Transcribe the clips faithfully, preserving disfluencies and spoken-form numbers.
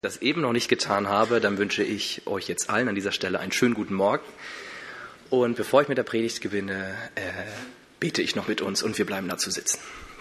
das eben noch nicht getan habe, dann wünsche ich euch jetzt allen an dieser Stelle einen schönen guten Morgen. Und bevor ich mit der Predigt beginne, äh, bete ich noch mit uns und wir bleiben dazu sitzen.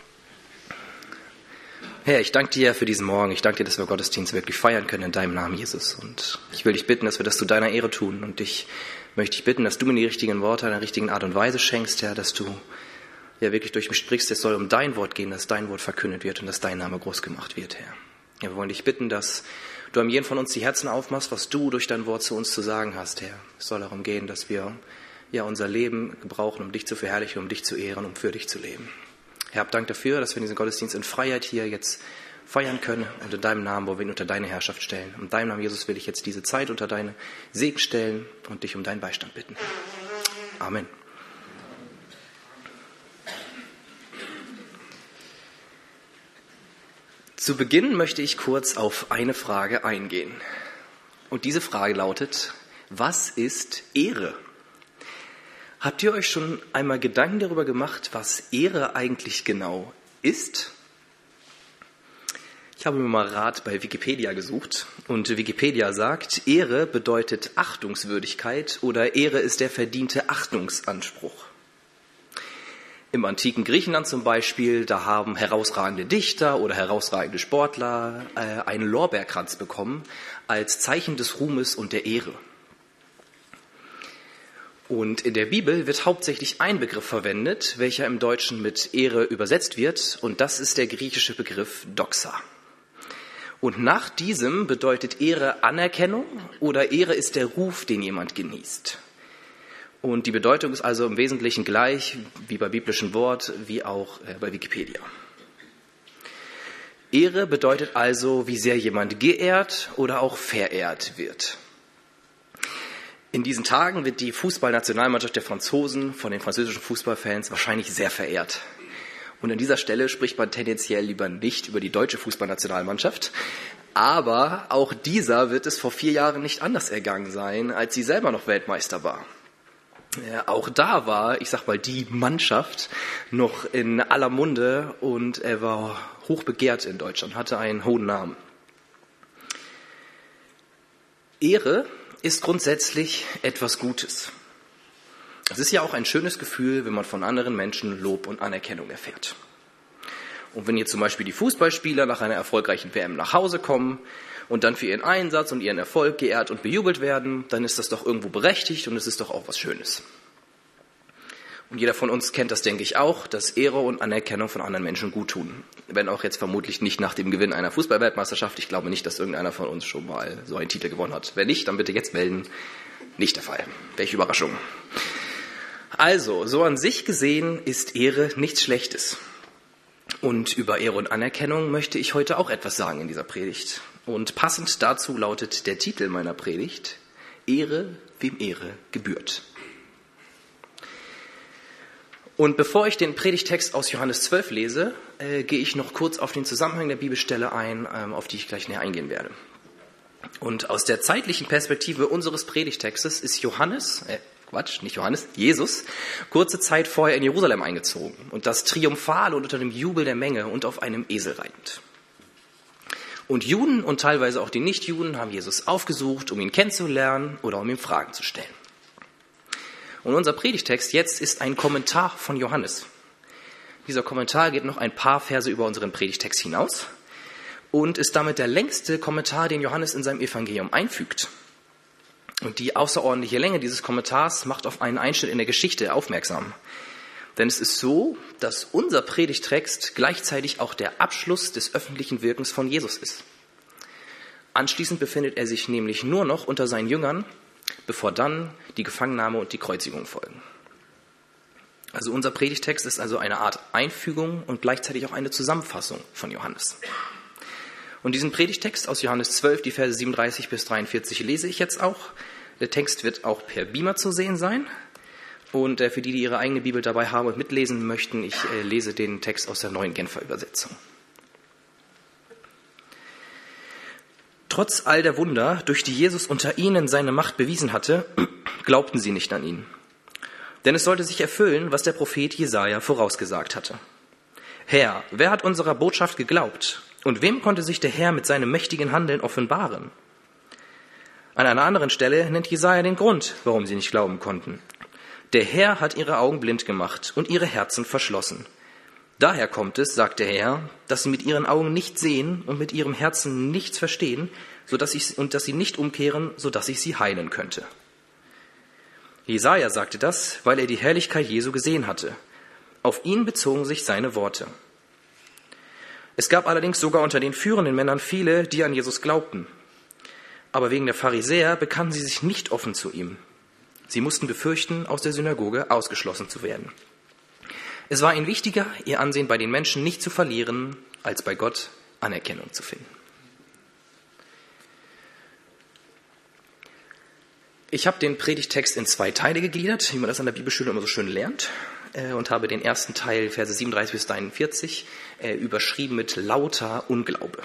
Herr, ich danke dir für diesen Morgen. Ich danke dir, dass wir Gottesdienst wirklich feiern können in deinem Namen, Jesus. Und ich will dich bitten, dass wir das zu deiner Ehre tun. Und ich möchte dich bitten, dass du mir die richtigen Worte in der richtigen Art und Weise schenkst, Herr, dass du ja wirklich durch mich sprichst. Es soll um dein Wort gehen, dass dein Wort verkündet wird und dass dein Name groß gemacht wird, Herr. Ja, wir wollen dich bitten, dass du an jeden von uns die Herzen aufmachst, was du durch dein Wort zu uns zu sagen hast, Herr. Es soll darum gehen, dass wir ja unser Leben gebrauchen, um dich zu verherrlichen, um dich zu ehren, um für dich zu leben. Herr, hab Dank dafür, dass wir diesen Gottesdienst in Freiheit hier jetzt feiern können und in deinem Namen, wo wir ihn unter deine Herrschaft stellen. In deinem Namen, Jesus, will ich jetzt diese Zeit unter deine Segen stellen und dich um deinen Beistand bitten. Amen. Zu Beginn möchte ich kurz auf eine Frage eingehen. Und diese Frage lautet: Was ist Ehre? Habt ihr euch schon einmal Gedanken darüber gemacht, was Ehre eigentlich genau ist? Ich habe mir mal Rat bei Wikipedia gesucht und Wikipedia sagt, Ehre bedeutet Achtungswürdigkeit oder Ehre ist der verdiente Achtungsanspruch. Im antiken Griechenland zum Beispiel, da haben herausragende Dichter oder herausragende Sportler äh, einen Lorbeerkranz bekommen als Zeichen des Ruhmes und der Ehre. Und in der Bibel wird hauptsächlich ein Begriff verwendet, welcher im Deutschen mit Ehre übersetzt wird, und das ist der griechische Begriff Doxa. Und nach diesem bedeutet Ehre Anerkennung oder Ehre ist der Ruf, den jemand genießt. Und die Bedeutung ist also im Wesentlichen gleich wie bei biblischen Wort, wie auch bei Wikipedia. Ehre bedeutet also, wie sehr jemand geehrt oder auch verehrt wird. In diesen Tagen wird die Fußballnationalmannschaft der Franzosen von den französischen Fußballfans wahrscheinlich sehr verehrt. Und an dieser Stelle spricht man tendenziell lieber nicht über die deutsche Fußballnationalmannschaft. Aber auch dieser wird es vor vier Jahren nicht anders ergangen sein, als sie selber noch Weltmeister war. Ja, auch da war, ich sag mal, die Mannschaft noch in aller Munde und er war hoch begehrt in Deutschland, hatte einen hohen Namen. Ehre ist grundsätzlich etwas Gutes. Es ist ja auch ein schönes Gefühl, wenn man von anderen Menschen Lob und Anerkennung erfährt. Und wenn jetzt zum Beispiel die Fußballspieler nach einer erfolgreichen W M nach Hause kommen und dann für ihren Einsatz und ihren Erfolg geehrt und bejubelt werden, dann ist das doch irgendwo berechtigt und es ist doch auch was Schönes. Und jeder von uns kennt das, denke ich, auch, dass Ehre und Anerkennung von anderen Menschen gut tun. Wenn auch jetzt vermutlich nicht nach dem Gewinn einer Fußballweltmeisterschaft. Ich glaube nicht, dass irgendeiner von uns schon mal so einen Titel gewonnen hat. Wenn nicht, dann bitte jetzt melden. Nicht der Fall. Welche Überraschung. Also, so an sich gesehen ist Ehre nichts Schlechtes. Und über Ehre und Anerkennung möchte ich heute auch etwas sagen in dieser Predigt. Und passend dazu lautet der Titel meiner Predigt: Ehre, wem Ehre gebührt. Und bevor ich den Predigtext aus Johannes zwölf lese, äh, gehe ich noch kurz auf den Zusammenhang der Bibelstelle ein, ähm, auf die ich gleich näher eingehen werde. Und aus der zeitlichen Perspektive unseres Predigtextes ist Johannes, äh, Quatsch, nicht Johannes, Jesus, kurze Zeit vorher in Jerusalem eingezogen und das triumphal und unter dem Jubel der Menge und auf einem Esel reitend. Und Juden und teilweise auch die Nichtjuden haben Jesus aufgesucht, um ihn kennenzulernen oder um ihm Fragen zu stellen. Und unser Predigtext jetzt ist ein Kommentar von Johannes. Dieser Kommentar geht noch ein paar Verse über unseren Predigtext hinaus und ist damit der längste Kommentar, den Johannes in seinem Evangelium einfügt. Und die außerordentliche Länge dieses Kommentars macht auf einen Einschnitt in der Geschichte aufmerksam. Denn es ist so, dass unser Predigtext gleichzeitig auch der Abschluss des öffentlichen Wirkens von Jesus ist. Anschließend befindet er sich nämlich nur noch unter seinen Jüngern, bevor dann die Gefangennahme und die Kreuzigung folgen. Also unser Predigtext ist also eine Art Einfügung und gleichzeitig auch eine Zusammenfassung von Johannes. Und diesen Predigtext aus Johannes zwölf, die Verse siebenunddreißig bis dreiundvierzig, lese ich jetzt auch. Der Text wird auch per Beamer zu sehen sein. Und für die, die ihre eigene Bibel dabei haben und mitlesen möchten, ich lese den Text aus der neuen Genfer Übersetzung. Trotz all der Wunder, durch die Jesus unter ihnen seine Macht bewiesen hatte, glaubten sie nicht an ihn. Denn es sollte sich erfüllen, was der Prophet Jesaja vorausgesagt hatte. Herr, wer hat unserer Botschaft geglaubt? Und wem konnte sich der Herr mit seinem mächtigen Handeln offenbaren? An einer anderen Stelle nennt Jesaja den Grund, warum sie nicht glauben konnten. Der Herr hat ihre Augen blind gemacht und ihre Herzen verschlossen. Daher kommt es, sagt der Herr, dass sie mit ihren Augen nicht sehen und mit ihrem Herzen nichts verstehen, so dass ich, und dass sie nicht umkehren, so dass ich sie heilen könnte. Jesaja sagte das, weil er die Herrlichkeit Jesu gesehen hatte. Auf ihn bezogen sich seine Worte. Es gab allerdings sogar unter den führenden Männern viele, die an Jesus glaubten. Aber wegen der Pharisäer bekannten sie sich nicht offen zu ihm. Sie mussten befürchten, aus der Synagoge ausgeschlossen zu werden. Es war ihnen wichtiger, ihr Ansehen bei den Menschen nicht zu verlieren, als bei Gott Anerkennung zu finden. Ich habe den Predigtext in zwei Teile gegliedert, wie man das an der Bibelschule immer so schön lernt, und habe den ersten Teil, Verse siebenunddreißig bis einundvierzig, überschrieben mit lauter Unglaube.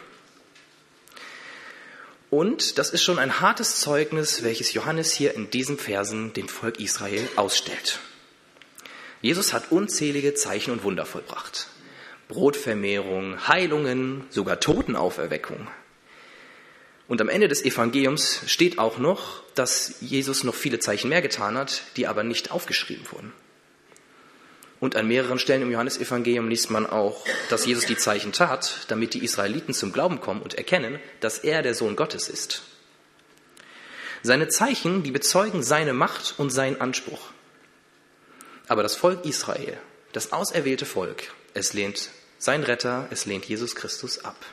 Und das ist schon ein hartes Zeugnis, welches Johannes hier in diesen Versen dem Volk Israel ausstellt. Jesus hat unzählige Zeichen und Wunder vollbracht. Brotvermehrung, Heilungen, sogar Totenauferweckung. Und am Ende des Evangeliums steht auch noch, dass Jesus noch viele Zeichen mehr getan hat, die aber nicht aufgeschrieben wurden. Und an mehreren Stellen im Johannesevangelium liest man auch, dass Jesus die Zeichen tat, damit die Israeliten zum Glauben kommen und erkennen, dass er der Sohn Gottes ist. Seine Zeichen, die bezeugen seine Macht und seinen Anspruch. Aber das Volk Israel, das auserwählte Volk, es lehnt seinen Retter, es lehnt Jesus Christus ab.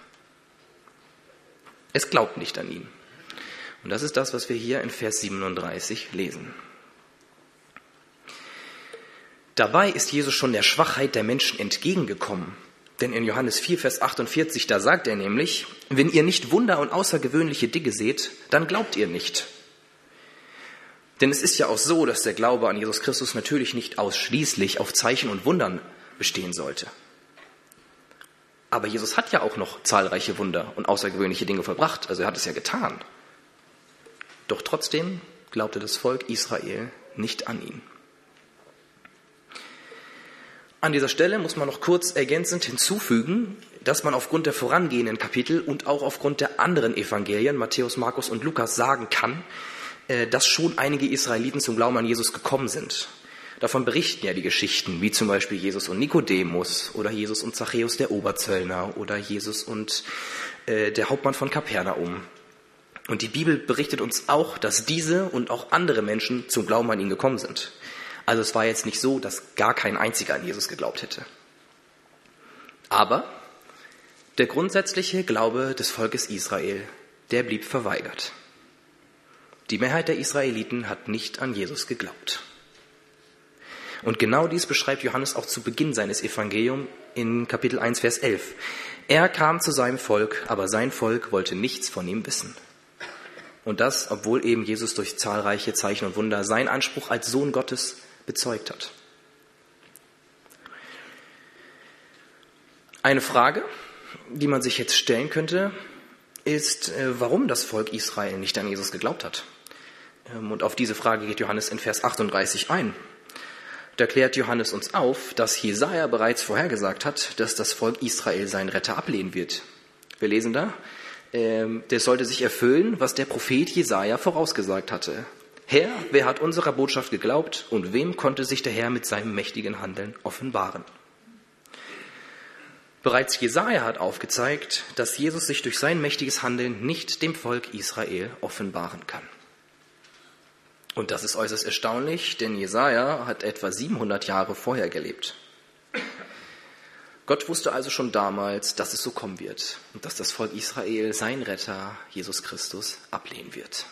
Es glaubt nicht an ihn. Und das ist das, was wir hier in Vers siebenunddreißig lesen. Dabei ist Jesus schon der Schwachheit der Menschen entgegengekommen. Denn in Johannes vier, Vers achtundvierzig, da sagt er nämlich, wenn ihr nicht Wunder und außergewöhnliche Dinge seht, dann glaubt ihr nicht. Denn es ist ja auch so, dass der Glaube an Jesus Christus natürlich nicht ausschließlich auf Zeichen und Wundern bestehen sollte. Aber Jesus hat ja auch noch zahlreiche Wunder und außergewöhnliche Dinge vollbracht, also er hat es ja getan. Doch trotzdem glaubte das Volk Israel nicht an ihn. An dieser Stelle muss man noch kurz ergänzend hinzufügen, dass man aufgrund der vorangehenden Kapitel und auch aufgrund der anderen Evangelien, Matthäus, Markus und Lukas, sagen kann, dass schon einige Israeliten zum Glauben an Jesus gekommen sind. Davon berichten ja die Geschichten, wie zum Beispiel Jesus und Nikodemus oder Jesus und Zachäus der Oberzöllner oder Jesus und äh, der Hauptmann von Kapernaum. Und die Bibel berichtet uns auch, dass diese und auch andere Menschen zum Glauben an ihn gekommen sind. Also es war jetzt nicht so, dass gar kein einziger an Jesus geglaubt hätte. Aber der grundsätzliche Glaube des Volkes Israel, der blieb verweigert. Die Mehrheit der Israeliten hat nicht an Jesus geglaubt. Und genau dies beschreibt Johannes auch zu Beginn seines Evangeliums in Kapitel eins, Vers elf. Er kam zu seinem Volk, aber sein Volk wollte nichts von ihm wissen. Und das, obwohl eben Jesus durch zahlreiche Zeichen und Wunder seinen Anspruch als Sohn Gottes bezeugt hat. Eine Frage, die man sich jetzt stellen könnte, ist, warum das Volk Israel nicht an Jesus geglaubt hat. Und auf diese Frage geht Johannes in Vers achtunddreißig ein. Da klärt Johannes uns auf, dass Jesaja bereits vorhergesagt hat, dass das Volk Israel seinen Retter ablehnen wird. Wir lesen da, ähm, der sollte sich erfüllen, was der Prophet Jesaja vorausgesagt hatte. Herr, wer hat unserer Botschaft geglaubt und wem konnte sich der Herr mit seinem mächtigen Handeln offenbaren? Bereits Jesaja hat aufgezeigt, dass Jesus sich durch sein mächtiges Handeln nicht dem Volk Israel offenbaren kann. Und das ist äußerst erstaunlich, denn Jesaja hat etwa siebenhundert Jahre vorher gelebt. Gott wusste also schon damals, dass es so kommen wird und dass das Volk Israel seinen Retter, Jesus Christus, ablehnen wird.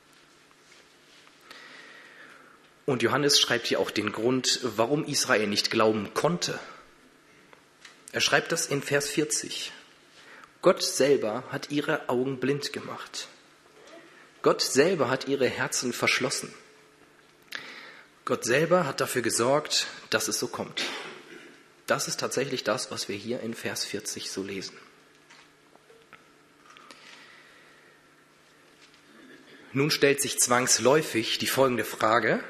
Und Johannes schreibt hier auch den Grund, warum Israel nicht glauben konnte. Er schreibt das in Vers vierzig. Gott selber hat ihre Augen blind gemacht. Gott selber hat ihre Herzen verschlossen. Gott selber hat dafür gesorgt, dass es so kommt. Das ist tatsächlich das, was wir hier in Vers vierzig so lesen. Nun stellt sich zwangsläufig die folgende Frage: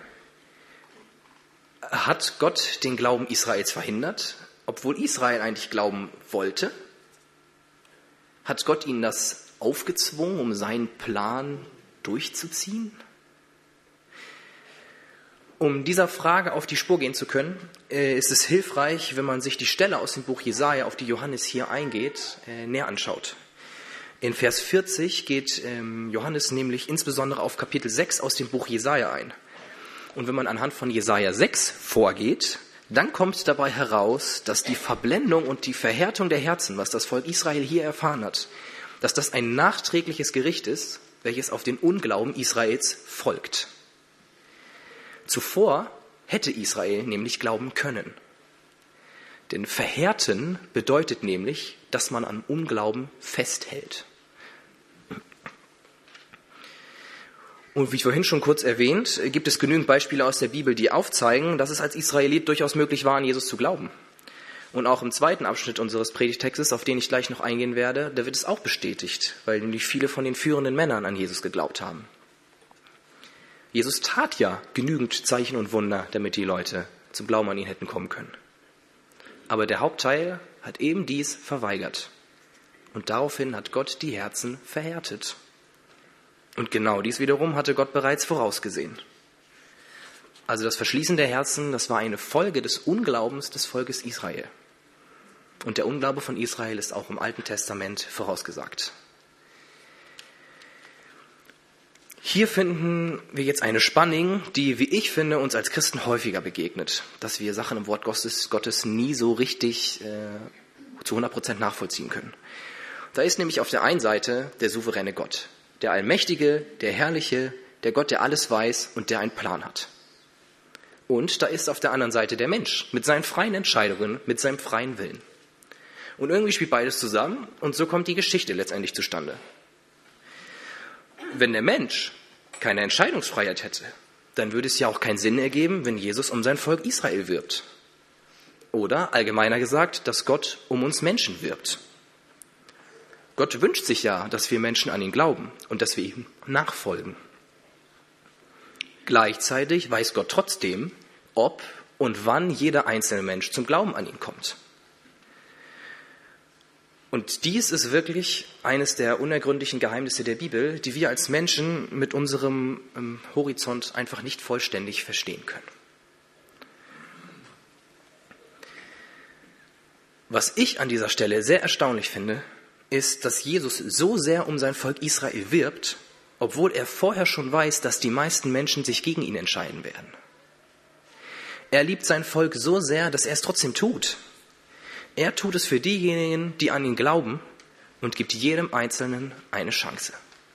Hat Gott den Glauben Israels verhindert, obwohl Israel eigentlich glauben wollte? Hat Gott ihnen das aufgezwungen, um seinen Plan durchzuziehen? Um dieser Frage auf die Spur gehen zu können, ist es hilfreich, wenn man sich die Stelle aus dem Buch Jesaja, auf die Johannes hier eingeht, näher anschaut. In Vers vierzig geht Johannes nämlich insbesondere auf Kapitel sechs aus dem Buch Jesaja ein. Und wenn man anhand von Jesaja sechs vorgeht, dann kommt dabei heraus, dass die Verblendung und die Verhärtung der Herzen, was das Volk Israel hier erfahren hat, dass das ein nachträgliches Gericht ist, welches auf den Unglauben Israels folgt. Zuvor hätte Israel nämlich glauben können. Denn verhärten bedeutet nämlich, dass man am Unglauben festhält. Und wie ich vorhin schon kurz erwähnt, gibt es genügend Beispiele aus der Bibel, die aufzeigen, dass es als Israelit durchaus möglich war, an Jesus zu glauben. Und auch im zweiten Abschnitt unseres Predigtextes, auf den ich gleich noch eingehen werde, da wird es auch bestätigt, weil nämlich viele von den führenden Männern an Jesus geglaubt haben. Jesus tat ja genügend Zeichen und Wunder, damit die Leute zum Glauben an ihn hätten kommen können. Aber der Hauptteil hat eben dies verweigert. Und daraufhin hat Gott die Herzen verhärtet. Und genau dies wiederum hatte Gott bereits vorausgesehen. Also das Verschließen der Herzen, das war eine Folge des Unglaubens des Volkes Israel. Und der Unglaube von Israel ist auch im Alten Testament vorausgesagt. Hier finden wir jetzt eine Spannung, die, wie ich finde, uns als Christen häufiger begegnet. Dass wir Sachen im Wort Gottes, Gottes nie so richtig äh, zu hundert Prozent nachvollziehen können. Da ist nämlich auf der einen Seite der souveräne Gott. Der Allmächtige, der Herrliche, der Gott, der alles weiß und der einen Plan hat. Und da ist auf der anderen Seite der Mensch mit seinen freien Entscheidungen, mit seinem freien Willen. Und irgendwie spielt beides zusammen und so kommt die Geschichte letztendlich zustande. Wenn der Mensch keine Entscheidungsfreiheit hätte, dann würde es ja auch keinen Sinn ergeben, wenn Jesus um sein Volk Israel wirbt. Oder allgemeiner gesagt, dass Gott um uns Menschen wirbt. Gott wünscht sich ja, dass wir Menschen an ihn glauben und dass wir ihm nachfolgen. Gleichzeitig weiß Gott trotzdem, ob und wann jeder einzelne Mensch zum Glauben an ihn kommt. Und dies ist wirklich eines der unergründlichen Geheimnisse der Bibel, die wir als Menschen mit unserem ähm, Horizont einfach nicht vollständig verstehen können. Was ich an dieser Stelle sehr erstaunlich finde, ist, dass Jesus so sehr um sein Volk Israel wirbt, obwohl er vorher schon weiß, dass die meisten Menschen sich gegen ihn entscheiden werden. Er liebt sein Volk so sehr, dass er es trotzdem tut. Er tut es für diejenigen, die an ihn glauben und gibt jedem Einzelnen eine Chance.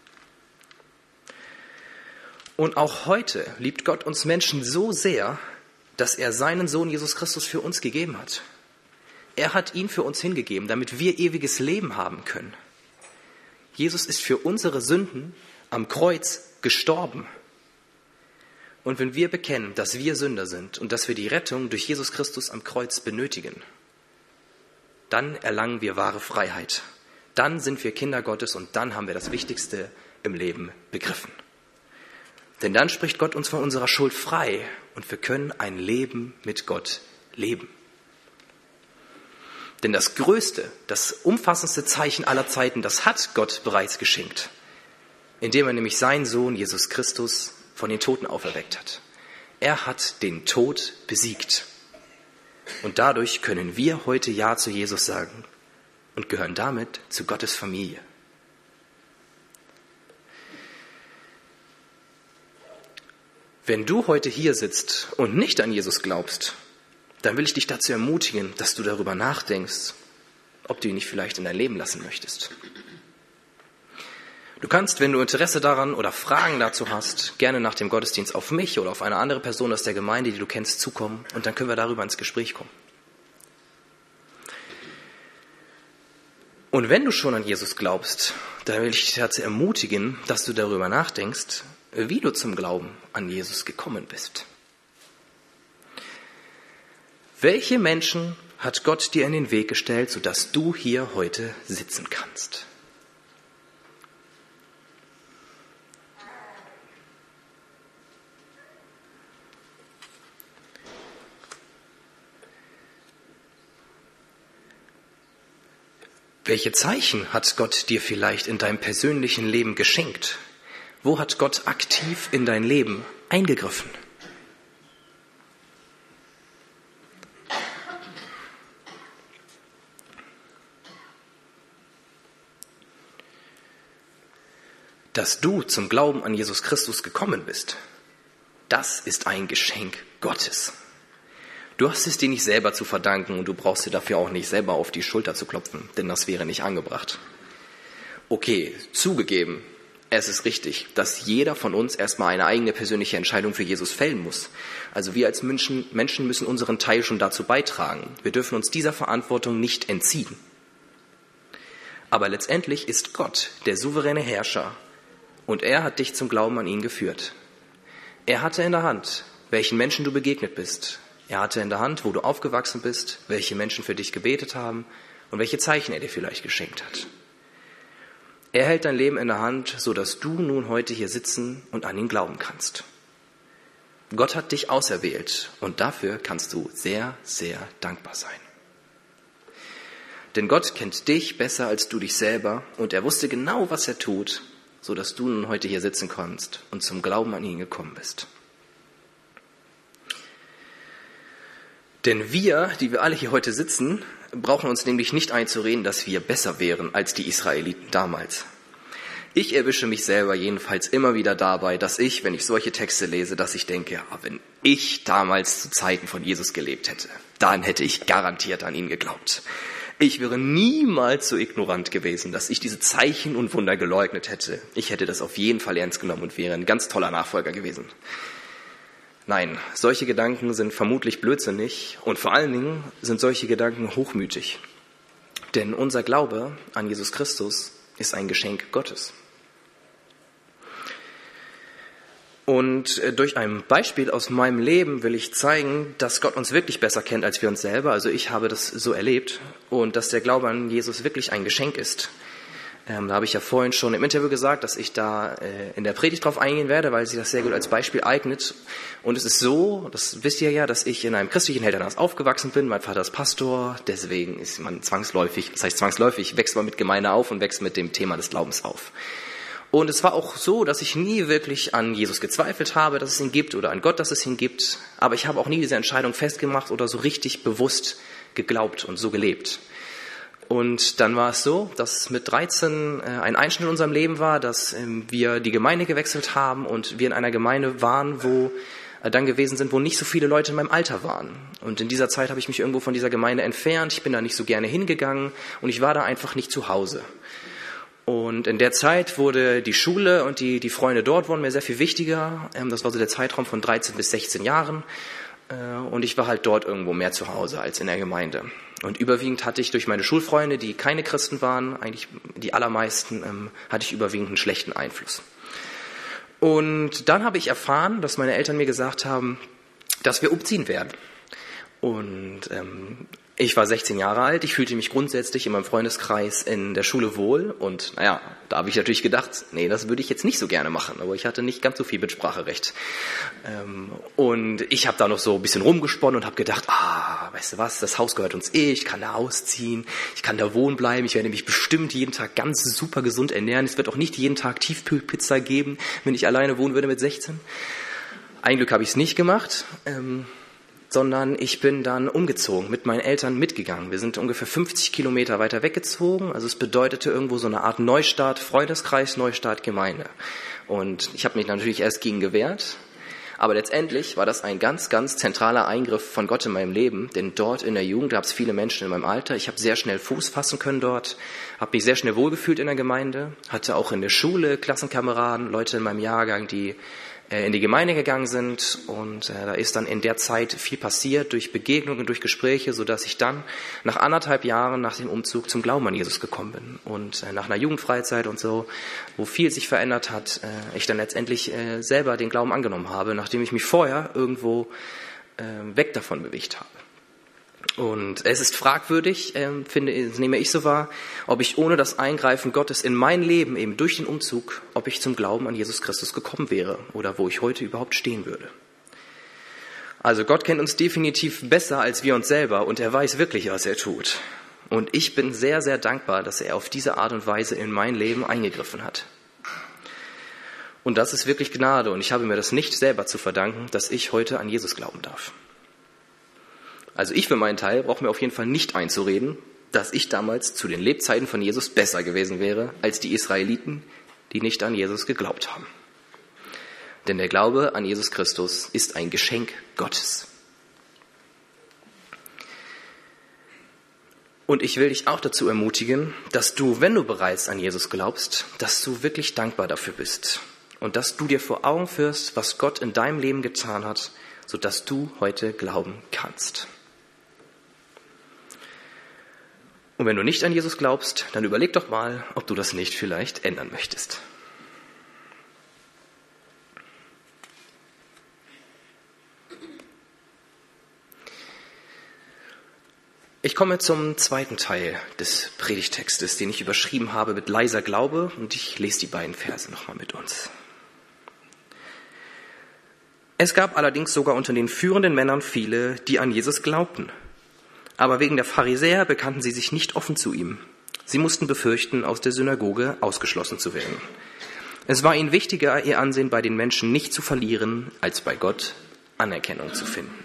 Und auch heute liebt Gott uns Menschen so sehr, dass er seinen Sohn Jesus Christus für uns gegeben hat. Er hat ihn für uns hingegeben, damit wir ewiges Leben haben können. Jesus ist für unsere Sünden am Kreuz gestorben. Und wenn wir bekennen, dass wir Sünder sind und dass wir die Rettung durch Jesus Christus am Kreuz benötigen, dann erlangen wir wahre Freiheit. Dann sind wir Kinder Gottes und dann haben wir das Wichtigste im Leben begriffen. Denn dann spricht Gott uns von unserer Schuld frei und wir können ein Leben mit Gott leben. Denn das größte, das umfassendste Zeichen aller Zeiten, das hat Gott bereits geschenkt, indem er nämlich seinen Sohn Jesus Christus von den Toten auferweckt hat. Er hat den Tod besiegt. Und dadurch können wir heute Ja zu Jesus sagen und gehören damit zu Gottes Familie. Wenn du heute hier sitzt und nicht an Jesus glaubst, dann will ich dich dazu ermutigen, dass du darüber nachdenkst, ob du ihn nicht vielleicht in dein Leben lassen möchtest. Du kannst, wenn du Interesse daran oder Fragen dazu hast, gerne nach dem Gottesdienst auf mich oder auf eine andere Person aus der Gemeinde, die du kennst, zukommen und dann können wir darüber ins Gespräch kommen. Und wenn du schon an Jesus glaubst, dann will ich dich dazu ermutigen, dass du darüber nachdenkst, wie du zum Glauben an Jesus gekommen bist. Welche Menschen hat Gott dir in den Weg gestellt, sodass du hier heute sitzen kannst? Welche Zeichen hat Gott dir vielleicht in deinem persönlichen Leben geschenkt? Wo hat Gott aktiv in dein Leben eingegriffen? Dass du zum Glauben an Jesus Christus gekommen bist, das ist ein Geschenk Gottes. Du hast es dir nicht selber zu verdanken und du brauchst dir dafür auch nicht selber auf die Schulter zu klopfen, denn das wäre nicht angebracht. Okay, zugegeben, es ist richtig, dass jeder von uns erstmal eine eigene persönliche Entscheidung für Jesus fällen muss. Also wir als Menschen, Menschen müssen unseren Teil schon dazu beitragen. Wir dürfen uns dieser Verantwortung nicht entziehen. Aber letztendlich ist Gott der souveräne Herrscher und er hat dich zum Glauben an ihn geführt. Er hatte in der Hand, welchen Menschen du begegnet bist. Er hatte in der Hand, wo du aufgewachsen bist, welche Menschen für dich gebetet haben und welche Zeichen er dir vielleicht geschenkt hat. Er hält dein Leben in der Hand, sodass du nun heute hier sitzen und an ihn glauben kannst. Gott hat dich auserwählt und dafür kannst du sehr, sehr dankbar sein. Denn Gott kennt dich besser als du dich selber und er wusste genau, was er tut, sodass du nun heute hier sitzen kannst und zum Glauben an ihn gekommen bist. Denn wir, die wir alle hier heute sitzen, brauchen uns nämlich nicht einzureden, dass wir besser wären als die Israeliten damals. Ich erwische mich selber jedenfalls immer wieder dabei, dass ich, wenn ich solche Texte lese, dass ich denke, ja, wenn ich damals zu Zeiten von Jesus gelebt hätte, dann hätte ich garantiert an ihn geglaubt. Ich wäre niemals so ignorant gewesen, dass ich diese Zeichen und Wunder geleugnet hätte. Ich hätte das auf jeden Fall ernst genommen und wäre ein ganz toller Nachfolger gewesen. Nein, solche Gedanken sind vermutlich blödsinnig und vor allen Dingen sind solche Gedanken hochmütig. Denn unser Glaube an Jesus Christus ist ein Geschenk Gottes. Und durch ein Beispiel aus meinem Leben will ich zeigen, dass Gott uns wirklich besser kennt als wir uns selber. Also ich habe das so erlebt und dass der Glaube an Jesus wirklich ein Geschenk ist. Ähm, da habe ich ja vorhin schon im Interview gesagt, dass ich da äh, in der Predigt drauf eingehen werde, weil sich das sehr gut als Beispiel eignet. Und es ist so, das wisst ihr ja, dass ich in einem christlichen Elternhaus aufgewachsen bin. Mein Vater ist Pastor, deswegen ist man zwangsläufig, das heißt zwangsläufig, wächst man mit Gemeinde auf und wächst mit dem Thema des Glaubens auf. Und es war auch so, dass ich nie wirklich an Jesus gezweifelt habe, dass es ihn gibt oder an Gott, dass es ihn gibt. Aber ich habe auch nie diese Entscheidung festgemacht oder so richtig bewusst geglaubt und so gelebt. Und dann war es so, dass mit dreizehn äh, ein Einschnitt in unserem Leben war, dass ähm, wir die Gemeinde gewechselt haben und wir in einer Gemeinde waren, wo äh, dann gewesen sind, wo nicht so viele Leute in meinem Alter waren. Und in dieser Zeit habe ich mich irgendwo von dieser Gemeinde entfernt. Ich bin da nicht so gerne hingegangen und ich war da einfach nicht zu Hause. Und in der Zeit wurde die Schule und die, die Freunde dort wurden mir sehr viel wichtiger. Ähm, das war so der Zeitraum von dreizehn bis sechzehn Jahren. Äh, und ich war halt dort irgendwo mehr zu Hause als in der Gemeinde. Und überwiegend hatte ich durch meine Schulfreunde, die keine Christen waren, eigentlich die allermeisten, ähm, hatte ich überwiegend einen schlechten Einfluss. Und dann habe ich erfahren, dass meine Eltern mir gesagt haben, dass wir umziehen werden. Und ähm, ich war sechzehn Jahre alt, ich fühlte mich grundsätzlich in meinem Freundeskreis in der Schule wohl. Und naja, da habe ich natürlich gedacht, nee, das würde ich jetzt nicht so gerne machen. Aber ich hatte nicht ganz so viel Mitspracherecht. Ähm, und ich habe da noch so ein bisschen rumgesponnen und habe gedacht, ah, weißt du was, das Haus gehört uns eh, ich kann da ausziehen, ich kann da wohnen bleiben, ich werde mich bestimmt jeden Tag ganz super gesund ernähren. Es wird auch nicht jeden Tag Tiefkühlpizza geben, wenn ich alleine wohnen würde mit sechzehn. Ein Glück habe ich es nicht gemacht. Ähm, sondern ich bin dann umgezogen, mit meinen Eltern mitgegangen. Wir sind ungefähr fünfzig Kilometer weiter weggezogen. Also es bedeutete irgendwo so eine Art Neustart, Freundeskreis, Neustart, Gemeinde. Und ich habe mich natürlich erst gegen gewehrt. Aber letztendlich war das ein ganz, ganz zentraler Eingriff von Gott in meinem Leben. Denn dort in der Jugend gab es viele Menschen in meinem Alter. Ich habe sehr schnell Fuß fassen können dort, habe mich sehr schnell wohlgefühlt in der Gemeinde, hatte auch in der Schule Klassenkameraden, Leute in meinem Jahrgang, die in die Gemeinde gegangen sind und äh, da ist dann in der Zeit viel passiert durch Begegnungen, durch Gespräche, so dass ich dann nach anderthalb Jahren nach dem Umzug zum Glauben an Jesus gekommen bin und äh, nach einer Jugendfreizeit und so, wo viel sich verändert hat, äh, ich dann letztendlich äh, selber den Glauben angenommen habe, nachdem ich mich vorher irgendwo äh, weg davon bewegt habe. Und es ist fragwürdig, äh, finde, nehme ich so wahr, ob ich ohne das Eingreifen Gottes in mein Leben, eben durch den Umzug, ob ich zum Glauben an Jesus Christus gekommen wäre oder wo ich heute überhaupt stehen würde. Also Gott kennt uns definitiv besser als wir uns selber und er weiß wirklich, was er tut. Und ich bin sehr, sehr dankbar, dass er auf diese Art und Weise in mein Leben eingegriffen hat. Und das ist wirklich Gnade. Und ich habe mir das nicht selber zu verdanken, dass ich heute an Jesus glauben darf. Also ich für meinen Teil brauche mir auf jeden Fall nicht einzureden, dass ich damals zu den Lebzeiten von Jesus besser gewesen wäre als die Israeliten, die nicht an Jesus geglaubt haben. Denn der Glaube an Jesus Christus ist ein Geschenk Gottes. Und ich will dich auch dazu ermutigen, dass du, wenn du bereits an Jesus glaubst, dass du wirklich dankbar dafür bist und dass du dir vor Augen führst, was Gott in deinem Leben getan hat, sodass du heute glauben kannst. Und wenn du nicht an Jesus glaubst, dann überleg doch mal, ob du das nicht vielleicht ändern möchtest. Ich komme zum zweiten Teil des Predigtextes, den ich überschrieben habe mit leiser Glaube, und ich lese die beiden Verse nochmal mit uns. Es gab allerdings sogar unter den führenden Männern viele, die an Jesus glaubten. Aber wegen der Pharisäer bekannten sie sich nicht offen zu ihm. Sie mussten befürchten, aus der Synagoge ausgeschlossen zu werden. Es war ihnen wichtiger, ihr Ansehen bei den Menschen nicht zu verlieren, als bei Gott Anerkennung zu finden.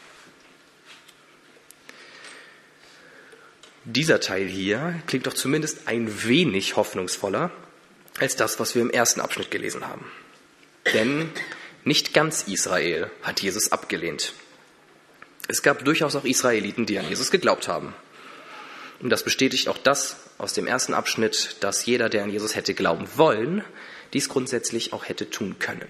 Dieser Teil hier klingt doch zumindest ein wenig hoffnungsvoller als das, was wir im ersten Abschnitt gelesen haben. Denn nicht ganz Israel hat Jesus abgelehnt. Es gab durchaus auch Israeliten, die an Jesus geglaubt haben. Und das bestätigt auch das aus dem ersten Abschnitt, dass jeder, der an Jesus hätte glauben wollen, dies grundsätzlich auch hätte tun können.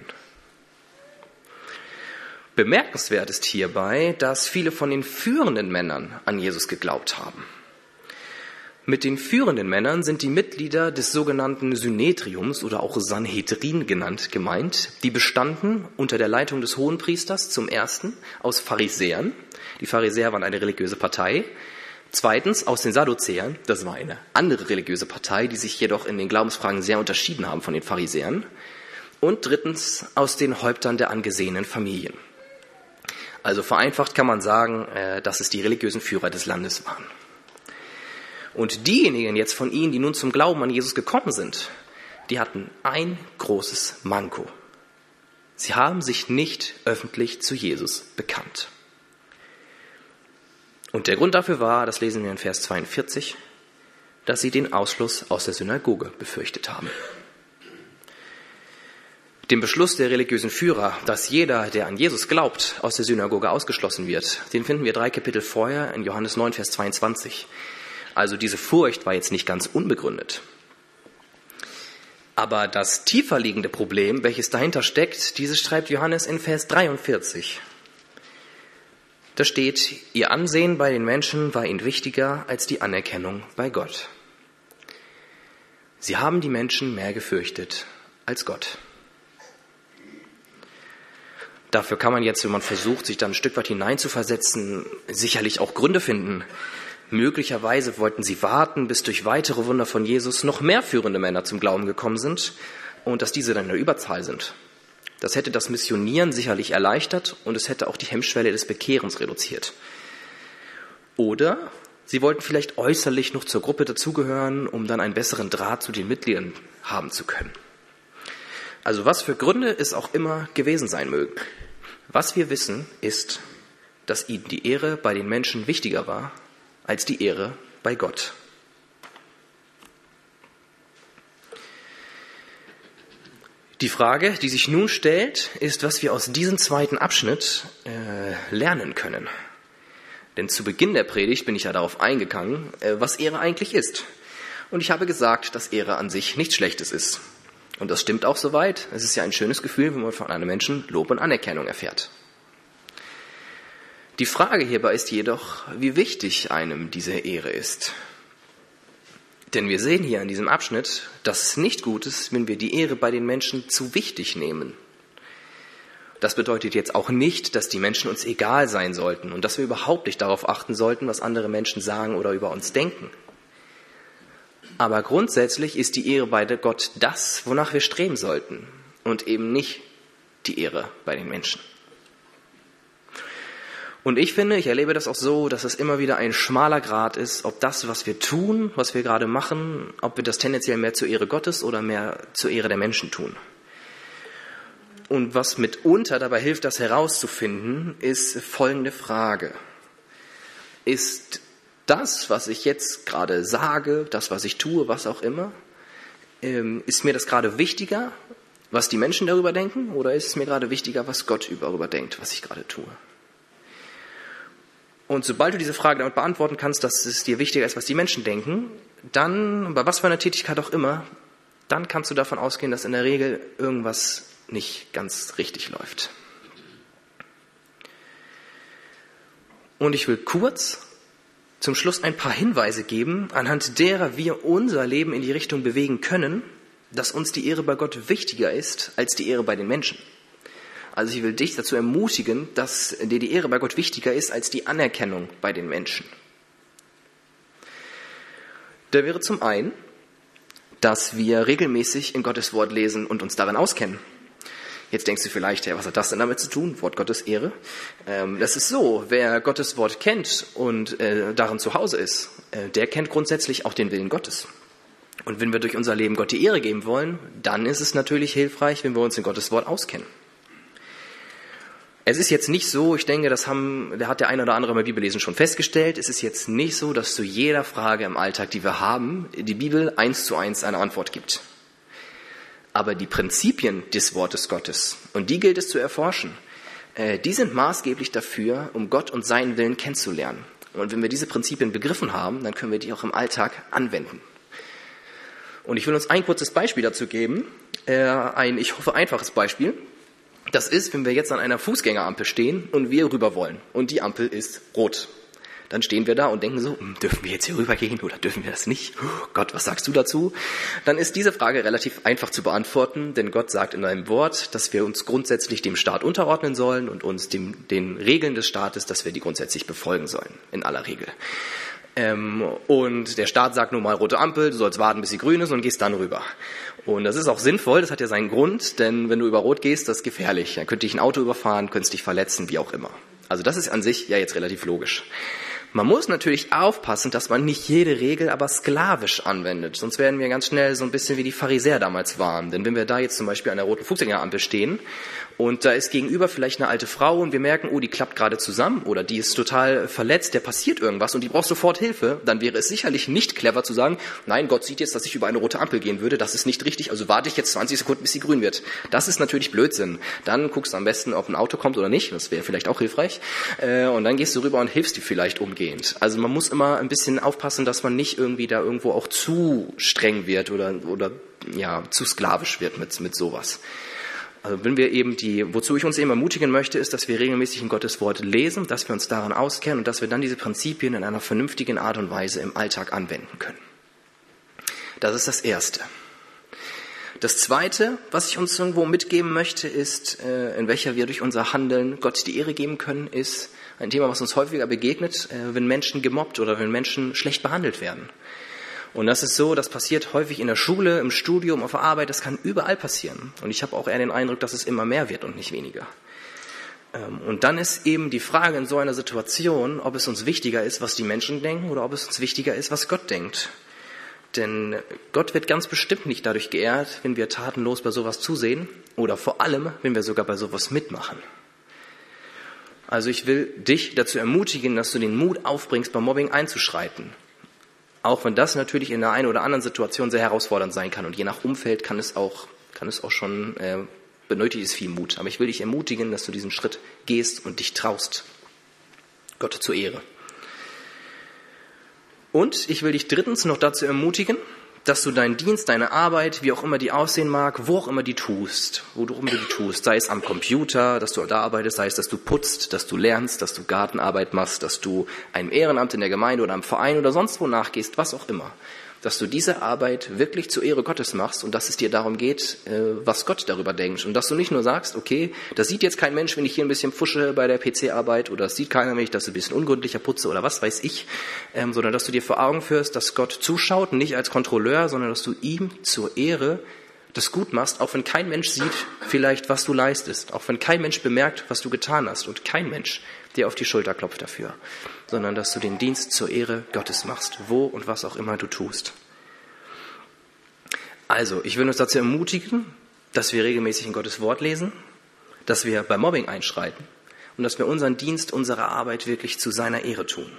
Bemerkenswert ist hierbei, dass viele von den führenden Männern an Jesus geglaubt haben. Mit den führenden Männern sind die Mitglieder des sogenannten Synedriums oder auch Sanhedrin genannt gemeint. Die bestanden unter der Leitung des Hohenpriesters zum ersten aus Pharisäern. Die Pharisäer waren eine religiöse Partei. Zweitens aus den Sadduzäern. Das war eine andere religiöse Partei, die sich jedoch in den Glaubensfragen sehr unterschieden haben von den Pharisäern. Und drittens aus den Häuptern der angesehenen Familien. Also vereinfacht kann man sagen, dass es die religiösen Führer des Landes waren. Und diejenigen jetzt von ihnen, die nun zum Glauben an Jesus gekommen sind, die hatten ein großes Manko. Sie haben sich nicht öffentlich zu Jesus bekannt. Und der Grund dafür war, das lesen wir in Vers zweiundvierzig, dass sie den Ausschluss aus der Synagoge befürchtet haben. Den Beschluss der religiösen Führer, dass jeder, der an Jesus glaubt, aus der Synagoge ausgeschlossen wird, den finden wir drei Kapitel vorher in Johannes neun, Vers zweiundzwanzig. Also diese Furcht war jetzt nicht ganz unbegründet. Aber das tiefer liegende Problem, welches dahinter steckt, dieses schreibt Johannes in Vers dreiundvierzig. Da steht, ihr Ansehen bei den Menschen war ihnen wichtiger als die Anerkennung bei Gott. Sie haben die Menschen mehr gefürchtet als Gott. Dafür kann man jetzt, wenn man versucht, sich da ein Stück weit hineinzuversetzen, sicherlich auch Gründe finden. Möglicherweise wollten sie warten, bis durch weitere Wunder von Jesus noch mehr führende Männer zum Glauben gekommen sind und dass diese dann in der Überzahl sind. Das hätte das Missionieren sicherlich erleichtert und es hätte auch die Hemmschwelle des Bekehrens reduziert. Oder sie wollten vielleicht äußerlich noch zur Gruppe dazugehören, um dann einen besseren Draht zu den Mitgliedern haben zu können. Also was für Gründe es auch immer gewesen sein mögen. Was wir wissen, ist, dass ihnen die Ehre bei den Menschen wichtiger war als die Ehre bei Gott. Die Frage, die sich nun stellt, ist, was wir aus diesem zweiten Abschnitt äh, lernen können. Denn zu Beginn der Predigt bin ich ja darauf eingegangen, äh, was Ehre eigentlich ist. Und ich habe gesagt, dass Ehre an sich nichts Schlechtes ist. Und das stimmt auch soweit. Es ist ja ein schönes Gefühl, wenn man von einem Menschen Lob und Anerkennung erfährt. Die Frage hierbei ist jedoch, wie wichtig einem diese Ehre ist. Denn wir sehen hier in diesem Abschnitt, dass es nicht gut ist, wenn wir die Ehre bei den Menschen zu wichtig nehmen. Das bedeutet jetzt auch nicht, dass die Menschen uns egal sein sollten und dass wir überhaupt nicht darauf achten sollten, was andere Menschen sagen oder über uns denken. Aber grundsätzlich ist die Ehre bei Gott das, wonach wir streben sollten und eben nicht die Ehre bei den Menschen. Und ich finde, ich erlebe das auch so, dass es immer wieder ein schmaler Grat ist, ob das, was wir tun, was wir gerade machen, ob wir das tendenziell mehr zur Ehre Gottes oder mehr zur Ehre der Menschen tun. Und was mitunter dabei hilft, das herauszufinden, ist folgende Frage. Ist das, was ich jetzt gerade sage, das, was ich tue, was auch immer, ist mir das gerade wichtiger, was die Menschen darüber denken, oder ist es mir gerade wichtiger, was Gott darüber denkt, was ich gerade tue? Und sobald du diese Frage damit beantworten kannst, dass es dir wichtiger ist, was die Menschen denken, dann, bei was für einer Tätigkeit auch immer, dann kannst du davon ausgehen, dass in der Regel irgendwas nicht ganz richtig läuft. Und ich will kurz zum Schluss ein paar Hinweise geben, anhand derer wir unser Leben in die Richtung bewegen können, dass uns die Ehre bei Gott wichtiger ist als die Ehre bei den Menschen. Also ich will dich dazu ermutigen, dass dir die Ehre bei Gott wichtiger ist als die Anerkennung bei den Menschen. Da wäre zum einen, dass wir regelmäßig in Gottes Wort lesen und uns darin auskennen. Jetzt denkst du vielleicht, ja, was hat das denn damit zu tun? Wort Gottes Ehre. Ähm, das ist so, wer Gottes Wort kennt und äh, darin zu Hause ist, äh, der kennt grundsätzlich auch den Willen Gottes. Und wenn wir durch unser Leben Gott die Ehre geben wollen, dann ist es natürlich hilfreich, wenn wir uns in Gottes Wort auskennen. Es ist jetzt nicht so, ich denke, das haben, da hat der eine oder andere beim Bibellesen schon festgestellt, es ist jetzt nicht so, dass zu jeder Frage im Alltag, die wir haben, die Bibel eins zu eins eine Antwort gibt. Aber die Prinzipien des Wortes Gottes, und die gilt es zu erforschen, äh, die sind maßgeblich dafür, um Gott und seinen Willen kennenzulernen. Und wenn wir diese Prinzipien begriffen haben, dann können wir die auch im Alltag anwenden. Und ich will uns ein kurzes Beispiel dazu geben, äh, ein, ich hoffe, einfaches Beispiel. Das ist, wenn wir jetzt an einer Fußgängerampel stehen und wir rüber wollen und die Ampel ist rot. Dann stehen wir da und denken so, dürfen wir jetzt hier rübergehen oder dürfen wir das nicht? Oh Gott, was sagst du dazu? Dann ist diese Frage relativ einfach zu beantworten, denn Gott sagt in einem Wort, dass wir uns grundsätzlich dem Staat unterordnen sollen und uns dem, den Regeln des Staates, dass wir die grundsätzlich befolgen sollen, in aller Regel. Ähm, und der Staat sagt nun mal rote Ampel, du sollst warten, bis sie grün ist und gehst dann rüber. Und das ist auch sinnvoll, das hat ja seinen Grund, denn wenn du über Rot gehst, das ist gefährlich. Dann könnte dich ein Auto überfahren, könntest dich verletzen, wie auch immer. Also das ist an sich ja jetzt relativ logisch. Man muss natürlich aufpassen, dass man nicht jede Regel aber sklavisch anwendet. Sonst werden wir ganz schnell so ein bisschen wie die Pharisäer damals waren. Denn wenn wir da jetzt zum Beispiel an der roten Fußgängerampel stehen und da ist gegenüber vielleicht eine alte Frau und wir merken, oh, die klappt gerade zusammen oder die ist total verletzt, der passiert irgendwas und die braucht sofort Hilfe, dann wäre es sicherlich nicht clever zu sagen, nein, Gott sieht jetzt, dass ich über eine rote Ampel gehen würde, das ist nicht richtig, also warte ich jetzt zwanzig Sekunden, bis sie grün wird. Das ist natürlich Blödsinn. Dann guckst du am besten, ob ein Auto kommt oder nicht, das wäre vielleicht auch hilfreich. Und dann gehst du rüber und hilfst dir vielleicht umgehend. Also man muss immer ein bisschen aufpassen, dass man nicht irgendwie da irgendwo auch zu streng wird oder, oder ja, zu sklavisch wird mit, mit sowas. Also wenn wir eben die, wozu ich uns eben ermutigen möchte, ist, dass wir regelmäßig in Gottes Wort lesen, dass wir uns daran auskennen und dass wir dann diese Prinzipien in einer vernünftigen Art und Weise im Alltag anwenden können. Das ist das Erste. Das Zweite, was ich uns irgendwo mitgeben möchte, ist, in welcher wir durch unser Handeln Gott die Ehre geben können, ist ein Thema, was uns häufiger begegnet, wenn Menschen gemobbt oder wenn Menschen schlecht behandelt werden. Und das ist so, das passiert häufig in der Schule, im Studium, auf der Arbeit, das kann überall passieren. Und ich habe auch eher den Eindruck, dass es immer mehr wird und nicht weniger. Und dann ist eben die Frage in so einer Situation, ob es uns wichtiger ist, was die Menschen denken oder ob es uns wichtiger ist, was Gott denkt. Denn Gott wird ganz bestimmt nicht dadurch geehrt, wenn wir tatenlos bei sowas zusehen oder vor allem, wenn wir sogar bei sowas mitmachen. Also ich will dich dazu ermutigen, dass du den Mut aufbringst, beim Mobbing einzuschreiten. Auch wenn das natürlich in der einen oder anderen Situation sehr herausfordernd sein kann. Und je nach Umfeld kann es auch, kann es auch schon, äh, benötigt es viel Mut. Aber ich will dich ermutigen, dass du diesen Schritt gehst und dich traust. Gott zur Ehre. Und ich will dich drittens noch dazu ermutigen, dass du deinen Dienst, deine Arbeit, wie auch immer die aussehen mag, wo auch immer die tust, wo du immer die tust, sei es am Computer, dass du da arbeitest, sei es, dass du putzt, dass du lernst, dass du Gartenarbeit machst, dass du einem Ehrenamt in der Gemeinde oder einem Verein oder sonst wo nachgehst, was auch immer, dass du diese Arbeit wirklich zur Ehre Gottes machst und dass es dir darum geht, was Gott darüber denkt und dass du nicht nur sagst, okay, das sieht jetzt kein Mensch, wenn ich hier ein bisschen pfusche bei der P C-Arbeit oder das sieht keiner, wenn ich das ein bisschen ungründlicher putze oder was weiß ich, ähm, sondern dass du dir vor Augen führst, dass Gott zuschaut, nicht als Kontrolleur, sondern dass du ihm zur Ehre das gut machst, auch wenn kein Mensch sieht vielleicht, was du leistest, auch wenn kein Mensch bemerkt, was du getan hast und kein Mensch dir auf die Schulter klopft dafür, sondern dass du den Dienst zur Ehre Gottes machst, wo und was auch immer du tust. Also, ich will uns dazu ermutigen, dass wir regelmäßig in Gottes Wort lesen, dass wir bei Mobbing einschreiten und dass wir unseren Dienst, unsere Arbeit wirklich zu seiner Ehre tun.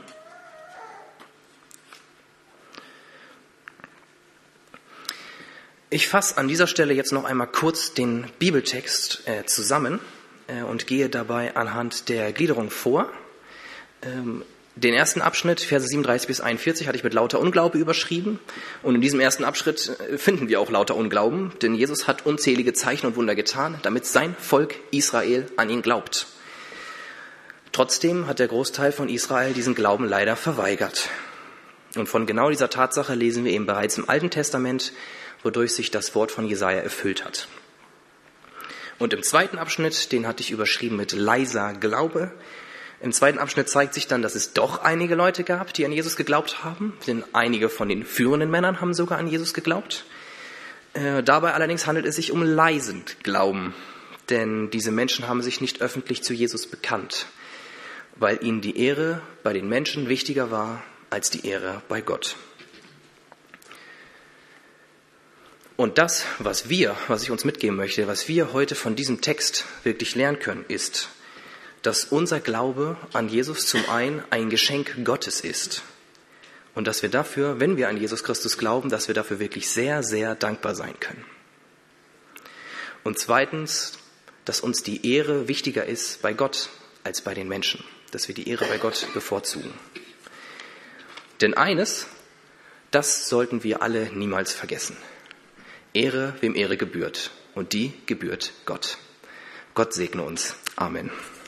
Ich fasse an dieser Stelle jetzt noch einmal kurz den Bibeltext äh, zusammen äh, und gehe dabei anhand der Gliederung vor. Ähm, den ersten Abschnitt, Verse siebenunddreißig bis einundvierzig, hatte ich mit lauter Unglaube überschrieben. Und in diesem ersten Abschnitt äh, finden wir auch lauter Unglauben, denn Jesus hat unzählige Zeichen und Wunder getan, damit sein Volk Israel an ihn glaubt. Trotzdem hat der Großteil von Israel diesen Glauben leider verweigert. Und von genau dieser Tatsache lesen wir eben bereits im Alten Testament, wodurch sich das Wort von Jesaja erfüllt hat. Und im zweiten Abschnitt, den hatte ich überschrieben mit leiser Glaube. Im zweiten Abschnitt zeigt sich dann, dass es doch einige Leute gab, die an Jesus geglaubt haben. Denn einige von den führenden Männern haben sogar an Jesus geglaubt. Äh, dabei allerdings handelt es sich um leisen Glauben. Denn diese Menschen haben sich nicht öffentlich zu Jesus bekannt, weil ihnen die Ehre bei den Menschen wichtiger war als die Ehre bei Gott. Und das, was wir, was ich uns mitgeben möchte, was wir heute von diesem Text wirklich lernen können, ist, dass unser Glaube an Jesus zum einen ein Geschenk Gottes ist. Und dass wir dafür, wenn wir an Jesus Christus glauben, dass wir dafür wirklich sehr, sehr dankbar sein können. Und zweitens, dass uns die Ehre wichtiger ist bei Gott als bei den Menschen. Dass wir die Ehre bei Gott bevorzugen. Denn eines, das sollten wir alle niemals vergessen. Ehre, wem Ehre gebührt. Und die gebührt Gott. Gott segne uns. Amen.